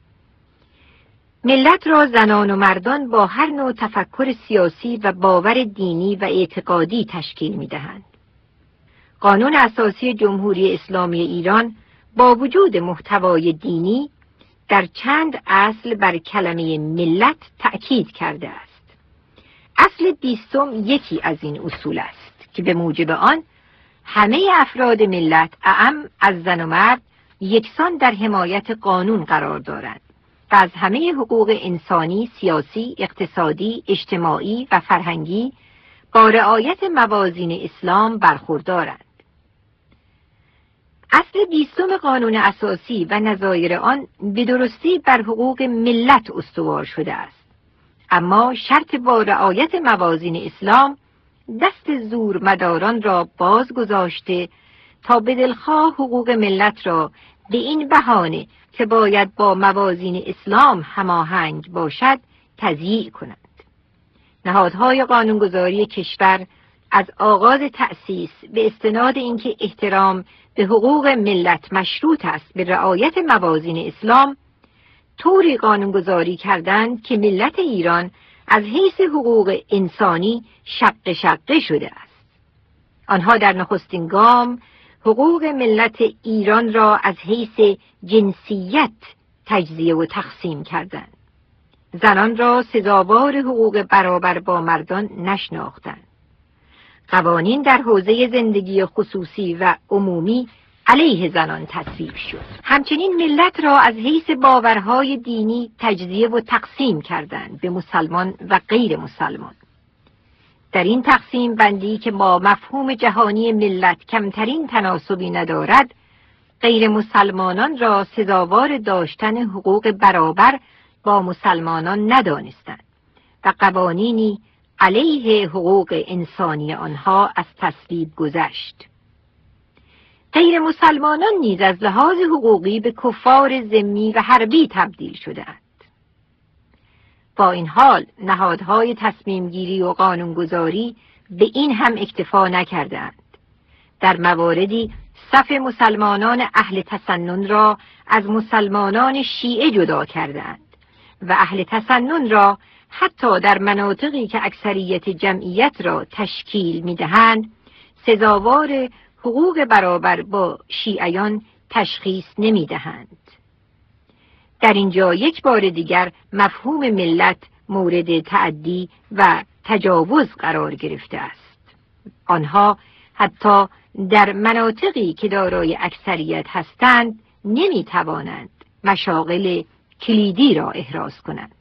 ملت را زنان و مردان با هر نوع تفکر سیاسی و باور دینی و اعتقادی تشکیل می‌دهند. قانون اساسی جمهوری اسلامی ایران با وجود محتوای دینی در چند اصل بر کلمه ملت تأکید کرده است. اصل 20 یکی از این اصول است که به موجب آن همه افراد ملت اعم از زن و مرد یکسان در حمایت قانون قرار دارند و از همه حقوق انسانی، سیاسی، اقتصادی، اجتماعی و فرهنگی با رعایت موازین اسلام برخوردارند. اصل 20 قانون اساسی و نظایر آن به درستی بر حقوق ملت استوار شده است، اما شرط با رعایت موازین اسلام دست زور مداران را باز گذاشته تا به دلخواه حقوق ملت را به این بهانه که باید با موازین اسلام هماهنگ باشد تضییع کنند. نهادهای قانونگذاری کشور از آغاز تأسیس به استناد اینکه احترام به حقوق ملت مشروط است به رعایت موازین اسلام، طوری قانونگذاری کردند که ملت ایران از حیث حقوق انسانی شقه شقه شده است. آنها در نخستین گام حقوق ملت ایران را از حیث جنسیت تجزیه و تقسیم کردند. زنان را سزاوار حقوق برابر با مردان نشناختند. قوانین در حوزه زندگی خصوصی و عمومی علیه زنان تصویب شد. همچنین ملت را از حیث باورهای دینی تجزیه و تقسیم کردند به مسلمان و غیر مسلمان. در این تقسیم بندی که با مفهوم جهانی ملت کمترین تناسبی ندارد، غیر مسلمانان را سزاوار داشتن حقوق برابر با مسلمانان ندانستند و قوانینی علیه حقوق انسانی آنها از تصویب گذشت. غیر مسلمانان نیز از لحاظ حقوقی به کفار ذمی و حربی تبدیل شده‌اند. با این حال نهادهای تصمیم گیری و قانونگذاری به این هم اکتفا نکردند. در مواردی صف مسلمانان اهل تسنن را از مسلمانان شیعه جدا کردند و اهل تسنن را حتی در مناطقی که اکثریت جمعیت را تشکیل می‌دهند سزاوار حقوق برابر با شیعیان تشخیص نمی‌دهند. در اینجا یک بار دیگر مفهوم ملت مورد تعدی و تجاوز قرار گرفته است. آنها حتی در مناطقی که دارای اکثریت هستند نمی‌توانند مشاغل کلیدی را احراز کنند.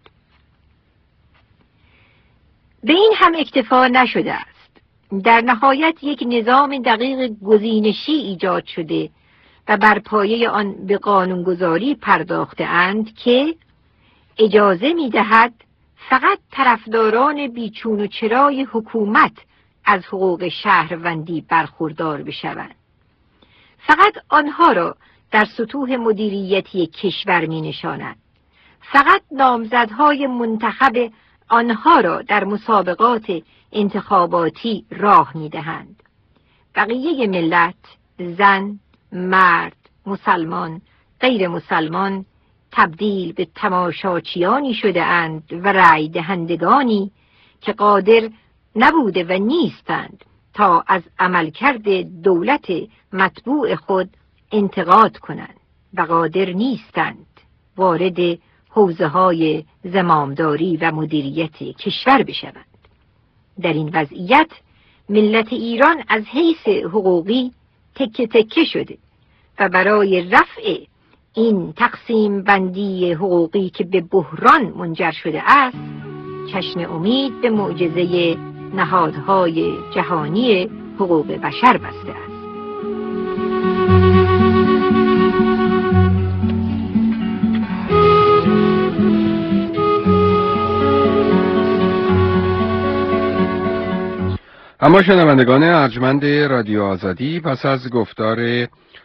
به این هم اکتفا نشده است. در نهایت یک نظام دقیق گزینشی ایجاد شده و بر پایه آن به قانونگذاری پرداخته‌اند که اجازه می‌دهد فقط طرفداران بیچون و چرای حکومت از حقوق شهروندی برخوردار بشوند. فقط آنها را در سطوح مدیریتی کشور می‌نشانند. فقط نامزدهای منتخب آنها را در مسابقات انتخاباتی راه می‌دهند. بقیه ملت، زن، مرد، مسلمان، غیر مسلمان تبدیل به تماشاچیانی شده اند و رأی دهندگانی که قادر نبوده و نیستند تا از عملکرد دولت متبوع خود انتقاد کنند و قادر نیستند وارد حوزه‌های زمامداری و مدیریت کشور بشوند. در این وضعیت ملت ایران از حیث حقوقی تکه تکه شده و برای رفع این تقسیم بندی حقوقی که به بحران منجر شده است چشم امید به معجزه نهادهای جهانی حقوق بشر بسته است. اما شنوندگان ارجمند رادیو آزادی، پس از گفتار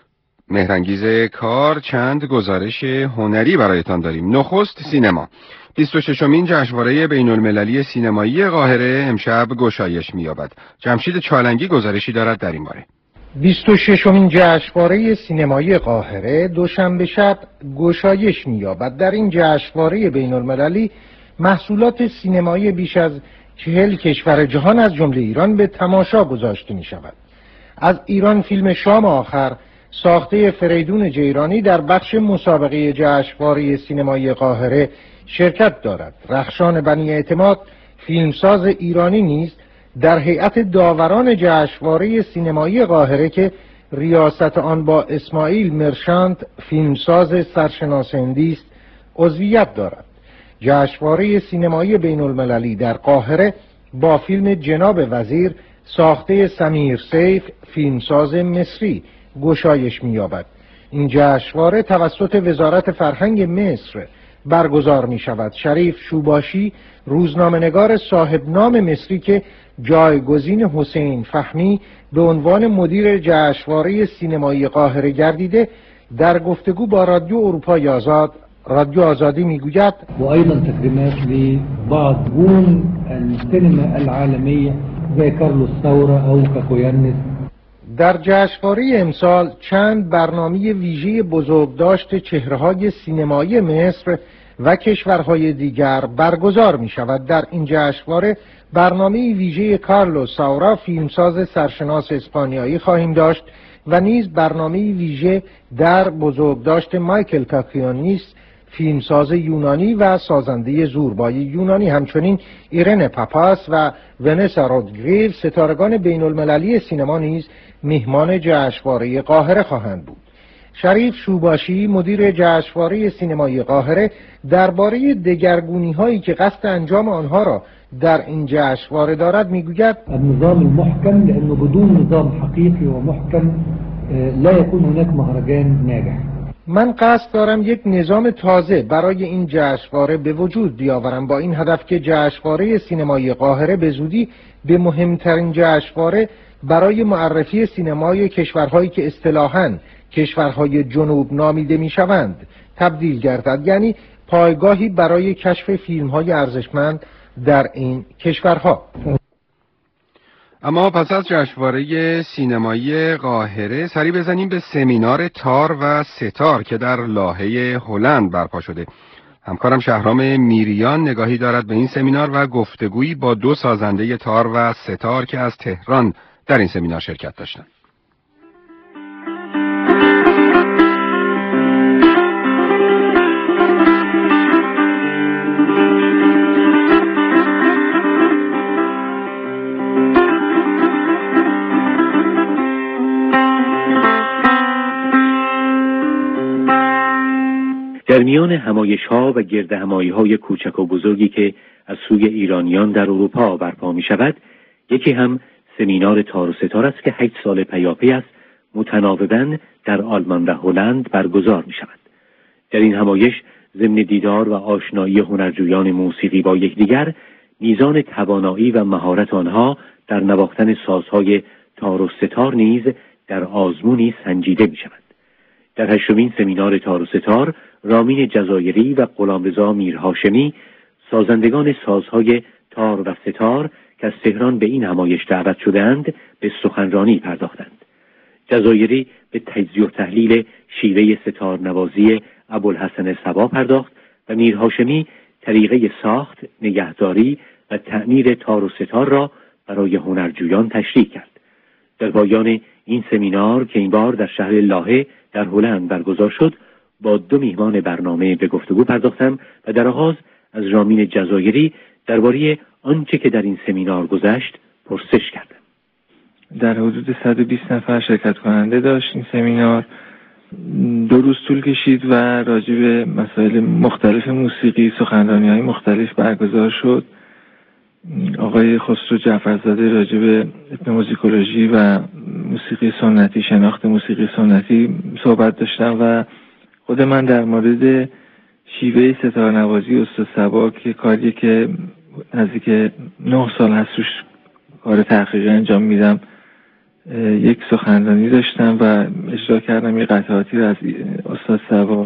مهرانگیز کار چند گزارش هنری برایتان داریم. نخست سینما. 26مین جشنواره بین المللی سینمایی قاهره امشب گشایش می‌یابد. جمشید چالنگی گزارشی دارد در این باره. 26مین جشنواره سینمایی قاهره دوشنبه شب گشایش می‌یابد. در این جشنواره بین المللی محصولات سینمایی بیش از 40 کشور جهان از جمله ایران به تماشا گذاشته می شود. از ایران فیلم شام آخر ساخته فریدون جیرانی در بخش مسابقه جشنواره سینمایی قاهره شرکت دارد. رخشان بنی اعتماد فیلمساز ایرانی نیز در هیئت داوران جشنواره سینمایی قاهره که ریاست آن با اسماعیل مرشانت فیلمساز سرشناس هندی است عضویت دارد. جشنواره سینمایی بین المللی در قاهره با فیلم جناب وزیر ساخته سمیر سیف فیلمساز مصری گشایش می‌یابد. این جشنواره توسط وزارت فرهنگ مصر برگزار می‌شود. شریف شوباشی روزنامه‌نگار صاحب نام مصری که جایگزین حسین فهمی به عنوان مدیر جشنواره سینمایی قاهره گردیده در گفتگو با رادیو اروپای آزاد رادیو آزادی میگوید و ایضا تکریمات لبعض نجوم السینما العالمیه زي کارلوس ثوره او کاکویانس. در جشنواره امسال چند برنامه ویژه بزرگداشت چهره‌های سینمایی مصر و کشورهای دیگر برگزار می شود. در این جشنواره برنامه ویژه کارلوس ثوره فیلمساز سرشناس اسپانیایی خواهیم داشت و نیز برنامه ویژه در بزرگداشت مایکل کاکیانیس، فیلمساز یونانی و سازنده زوربای یونانی. همچنین ایرن پاپاس و ونسا رودریگز، ستارگان بین المللی سینما، نیز میهمان جشنواره قاهره خواهند بود. شریف شوباشی، مدیر جشنواره سینمای قاهره، درباره دگرگونی‌هایی که قصد انجام آنها را در این جشنواره دارد میگوید: النظام المحكم لأنه بدون نظام حقيقي ومحكم لا يكون هناك مهرجان ناجح. من قصد دارم یک نظام تازه برای این جشنواره به وجود بیاورم، با این هدف که جشنواره سینمای قاهره به زودی به مهمترین جشنواره برای معرفی سینمای کشورهایی که اصطلاحاً کشورهای جنوب نامیده میشوند تبدیل گردد، یعنی پایگاهی برای کشف فیلم‌های ارزشمند در این کشورها. اما پس از جشنواره سینمایی قاهره سری بزنیم به سمینار تار و ستار که در لاهه هلند برپا شده. همکارم شهرام میریان نگاهی دارد به این سمینار و گفتگویی با دو سازنده تار و ستار که از تهران در این سمینار شرکت داشتند. در میان همایش‌ها و گرد همایی‌های کوچک و بزرگی که از سوی ایرانیان در اروپا برپا می‌شود، یکی هم سمینار تار و ستار است که 8 سال پیاپی است متناوباً در آلمان و هلند برگزار می‌شود. در این همایش ضمن دیدار و آشنایی هنرجویان موسیقی با یکدیگر، میزان توانایی و مهارت آنها در نواختن سازهای تار و ستار نیز در آزمونی سنجیده می‌شود. در 8مین سمینار تار و ستار، رامین جزایری و غلامرضا میرهاشمی، سازندگان سازهای تار و ستار که از تهران به این همایش دعوت شده‌اند، به سخنرانی پرداختند. جزایری به تجزیه و تحلیل شیوه ستار نوازی ابوالحسن صبا پرداخت و میرهاشمی طریقه ساخت، نگهداری و تعمیر تار و ستار را برای هنرجویان تشریح کرد. در پایان این سمینار که این بار در شهر لاهه در هلند برگزار شد، با 2 میهمان برنامه به گفتگو پرداختم و در آغاز از رامین جزایری درباره آنچه که در این سمینار گذشت پرسش کردم. در حدود 120 نفر شرکت کننده داشت این سمینار. 2 روز طول کشید و راجع به مسائل مختلف موسیقی سخنرانی‌های مختلف برگزار شد. آقای خسرو جعفرزاده راجع به اتنوموزیکولوژی و موسیقی سنتی، شناخت موسیقی سنتی صحبت داشتم و خود من در مورد شیوه ستارنوازی استاد صبا که کاریه که نزدیک 9 سال هست روش کار تحقیقی انجام میدم، یک سخنرانی داشتم و اجرا کردم یه قطعاتی رو از استاد صبا.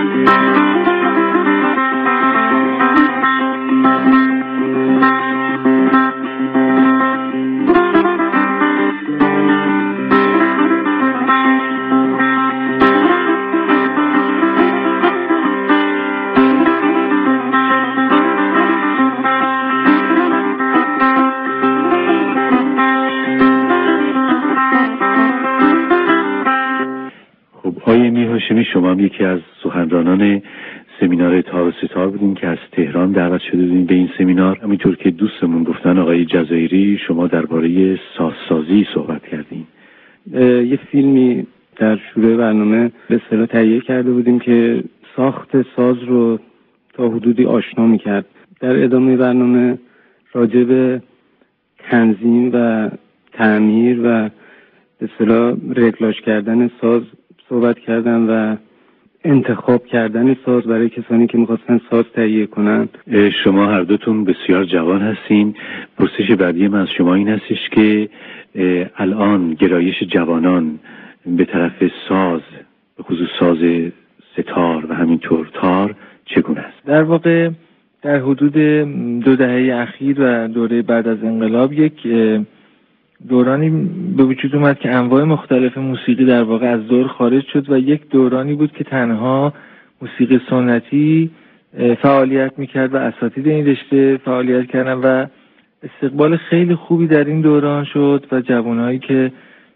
شما هم یکی از سخنرانان سمینار تار و ستار بودین که از تهران دعوت شده بودین به این سمینار. همینطور که دوستمون گفتن آقای جزایری، شما درباره سازسازی صحبت کردین. یه فیلمی در شروع برنامه به اصطلاح تهیه کرده بودیم که ساخت ساز رو تا حدودی آشنا می‌کرد. در ادامه برنامه راجع به تنظیم و تعمیر و به اصطلاح رگلاژ کردن ساز صحبت کردم و انتخاب کردن ساز برای کسانی که می‌خواستن ساز تهیه کنن. شما هر دوتون بسیار جوان هستین. پرسش بعدی من از شما این هستش که الان گرایش جوانان به طرف ساز، به خصوص ساز ستار و همینطور تار چگونه است؟ در واقع در حدود 2 دهه اخیر و دوره بعد از انقلاب یک دورانی به وجود اومد که انواع مختلف موسیقی در واقع از دور خارج شد و یک دورانی بود که تنها موسیقی سنتی فعالیت میکرد و اساتید این رشته فعالیت کردن و استقبال خیلی خوبی در این دوران شد و جوانایی که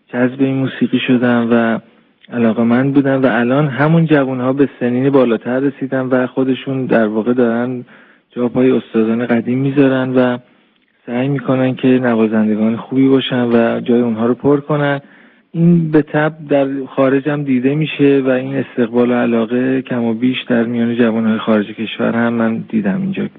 جذب این موسیقی شدم و علاقه‌مند بودم و الان همون جوان‌ها به سنین بالاتر رسیدن و خودشون در واقع دارن جا پای استادان قدیم میذارن و سعی میکنن که نوازندگان خوبی باشن و جای اونها رو پر کنن. این به تبع در خارج هم دیده میشه و این استقبال و علاقه کم و بیش در میان جوانهای خارج کشور هم من دیدم اینجا.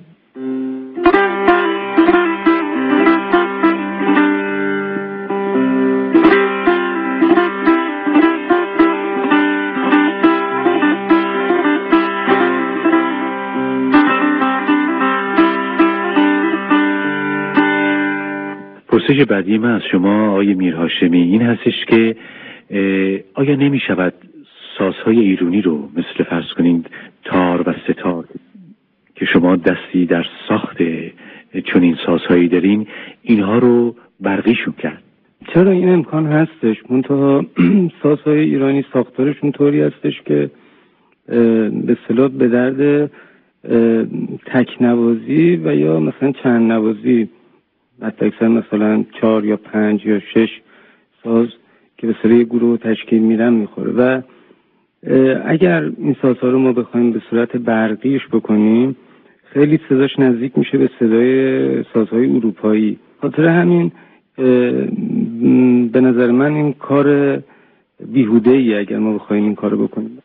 پرسش بعدی من از شما آقای میرهاشمی این هستش که آیا نمی شود سازهای ایرانی رو مثل فرض کنید تار و ستار که شما دستی در ساخت چنین سازهایی دارین اینها رو برقیشون کرد؟ چرا این امکان هستش، منتها سازهای ایرانی ساختارشون طوری هستش که به اصطلاح به درد تک نوازی و یا مثلا چند نوازی حتی اکثر مثلا 4 یا 5 یا 6 ساز که به صورت گروه تشکیل میدن میخوره و اگر این سازها رو ما بخوایم به صورت برقیش بکنیم خیلی صداش نزدیک میشه به صدای سازهای اروپایی. خاطر همین به نظر من این کار بیهوده‌ای اگر ما بخوایم این کار رو بکنیم.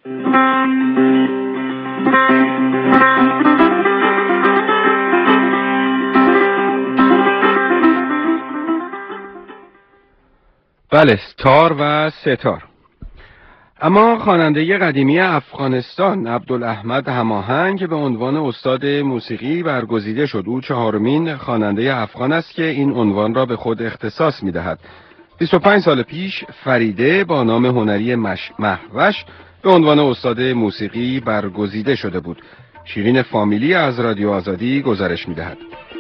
بله، تار و ستار. اما خواننده قدیمی افغانستان عبدالاحمد هماهنگ به عنوان استاد موسیقی برگزیده شد. او 4مین خواننده افغان است که این عنوان را به خود اختصاص می‌دهد. 25 سال پیش فریده با نام هنری مهوش به عنوان استاد موسیقی برگزیده شده بود. شیرین فامیلی از رادیو آزادی گزارش می‌دهد.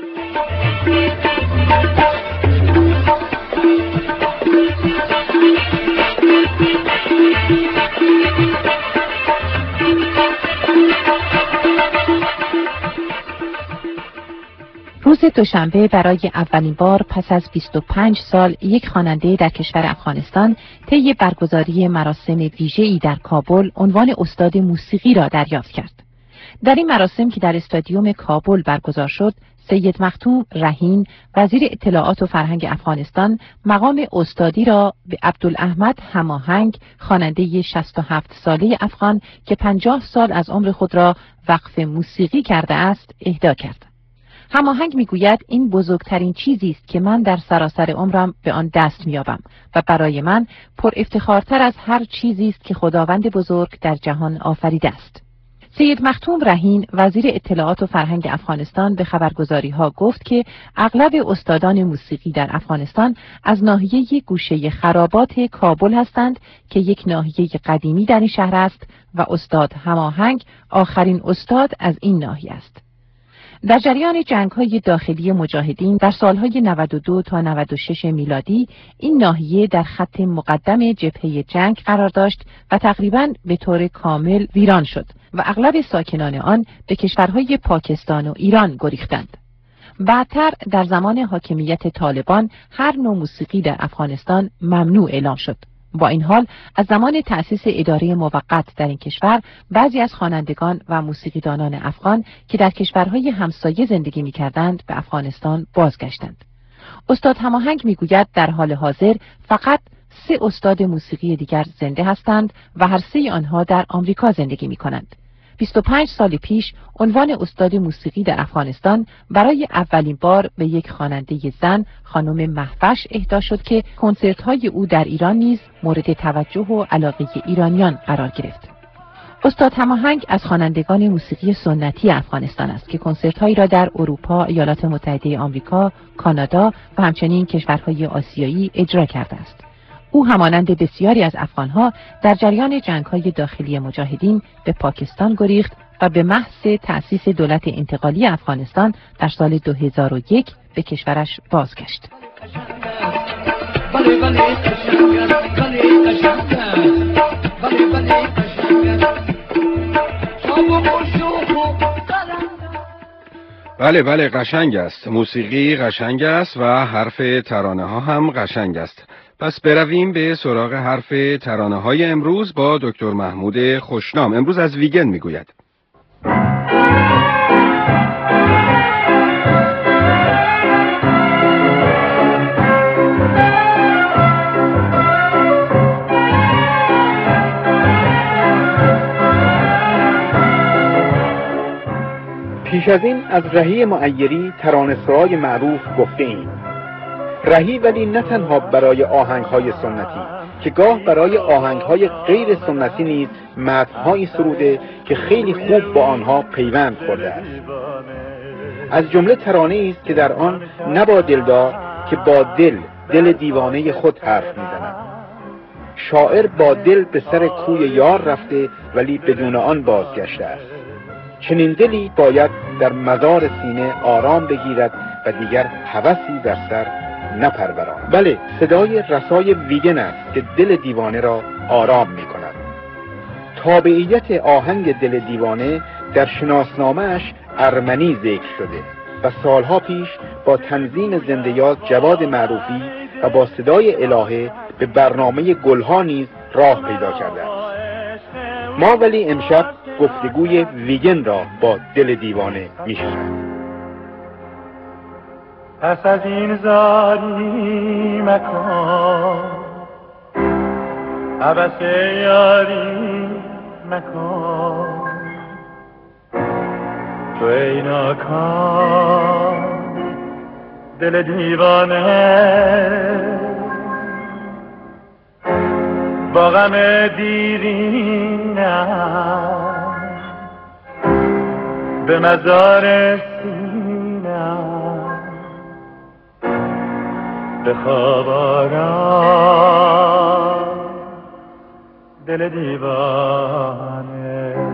روز دوشنبه برای اولین بار پس از 25 سال یک خواننده در کشور افغانستان طی برگزاری مراسم ویژه‌ای در کابل عنوان استاد موسیقی را دریافت کرد. در این مراسم که در استادیوم کابل برگزار شد، سید مختوم رهین وزیر اطلاعات و فرهنگ افغانستان مقام استادی را به عبدالاحمد هماهنگ خواننده 67 ساله افغان که 50 سال از عمر خود را وقف موسیقی کرده است اهدا کرد. هماهنگ میگوید این بزرگترین چیزی است که من در سراسر عمرم به آن دست میابم و برای من پر افتخارتر از هر چیزی است که خداوند بزرگ در جهان آفریده است. سید مختوم رهین وزیر اطلاعات و فرهنگ افغانستان به خبرگزاری‌ها گفت که اغلب استادان موسیقی در افغانستان از ناحیه گوشه خرابات کابل هستند که یک ناحیه قدیمی در این شهر است و استاد هماهنگ آخرین استاد از این ناحیه است. در جریان جنگ‌های داخلی مجاهدین در سالهای 92 تا 96 میلادی این ناحیه در خط مقدم جبهه جنگ قرار داشت و تقریباً به طور کامل ویران شد و اغلب ساکنان آن به کشورهای پاکستان و ایران گریختند. بعدتر در زمان حاکمیت طالبان هر نوع موسیقی در افغانستان ممنوع اعلام شد. با این حال از زمان تأسیس اداره موقت در این کشور بعضی از خوانندگان و موسیقیدانان افغان که در کشورهای همسایه زندگی می‌کردند به افغانستان بازگشتند. استاد هماهنگ می‌گوید در حال حاضر فقط 3 استاد موسیقی دیگر زنده هستند و هر 3 آنها در آمریکا زندگی می‌کنند. 25 سال پیش عنوان استاد موسیقی در افغانستان برای اولین بار به یک خواننده زن خانم مهوش اهدا شد که کنسرت‌های او در ایران نیز مورد توجه و علاقه ایرانیان قرار گرفت. استاد هماهنگ از خوانندگان موسیقی سنتی افغانستان است که کنسرت‌هایی را در اروپا، ایالات متحده آمریکا، کانادا و همچنین کشورهای آسیایی اجرا کرده است. او همانند بسیاری از افغانها در جریان جنگ‌های داخلی مجاهدین به پاکستان گریخت و به محض تأسیس دولت انتقالی افغانستان در سال 2001 به کشورش بازگشت. بله قشنگ است. موسیقی قشنگ است و حرف ترانه ها هم قشنگ است. پس برویم به سراغ حرف ترانه‌های امروز با دکتر محمود خوشنام. امروز از ویگن میگوید. پیش از این از رهی معیری ترانه‌سرای معروف گفته ایم. رهی ولی نه تنها برای آهنگ‌های سنتی که گاه برای آهنگ‌های غیر سنتی نیز متن‌هایی سروده که خیلی خوب با آنها پیوند خورده است. از جمله ترانه‌ای است که در آن نه با دلدار که با دل دیوانه خود حرف می‌زند. شاعر با دل به سر کوی یار رفته ولی بدون آن بازگشته است. چنین دلی باید در مزار سینه آرام بگیرد و دیگر هوسی در سر نپروراند. بله، صدای رسای ویگن است که دل دیوانه را آرام می کند. تابعیت آهنگ دل دیوانه در شناسنامه‌اش ارمنی ذکر شده و سالها پیش با تنظیم زنده یاد جواد معروفی و با صدای الهه به برنامه گلها نیز راه پیدا کرده است. ما ولی امشب گفتگوی ویگن را با دل دیوانه میشنویم. پس از این زاری مکن، عبس یاری مکن، تو ای ناکام دل دیوانه، با غم دیرینم به مزار سینم به خواب آرام دل دیوانه.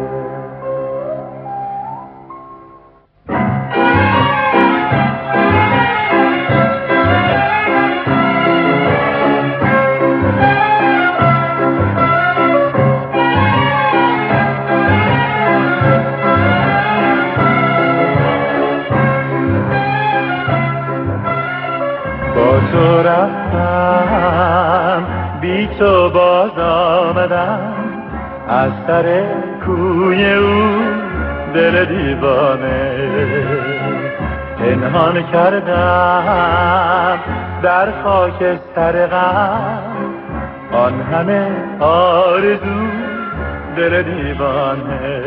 تو رفتم بی تو باز آمدم از سر کوی او دل دیوانه، پنهان کردم در خاک سر غم آن همه آرزو دل دیوانه.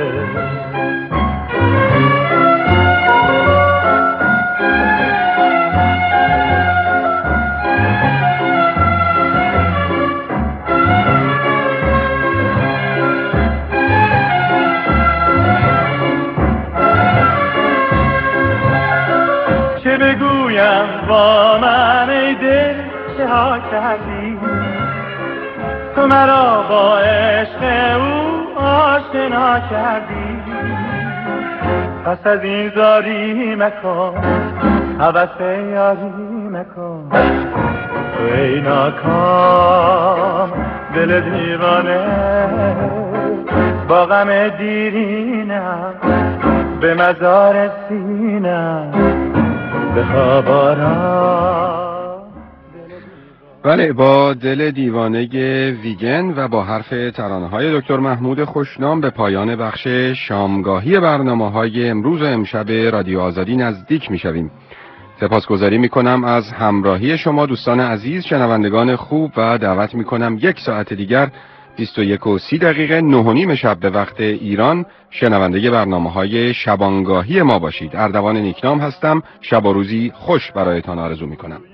بگویم با من ای دل چه ها کردی، تو مرا با عشق او آشنا کردی. پس از این زاری مکن، هوس یاری مکن، تو ای ناکام دل دیوانه، با غم دیرینم به مزار سینم به خواب آرام. بله، با دل دیوانه ویگن و با حرف ترانه‌های دکتر محمود خوشنام به پایان بخش شامگاهی برنامه‌های امروز و امشب رادیو آزادی نزدیک می‌شویم. سپاسگزاری می‌کنم از همراهی شما دوستان عزیز، شنوندگان خوب، و دعوت می‌کنم 1 ساعت دیگر 21:30 9:30 شب به وقت ایران شنونده برنامه‌های شبانگاهی ما باشید. اردوان نیکنام هستم. شب و روزی خوش برایتان آرزو می‌کنم.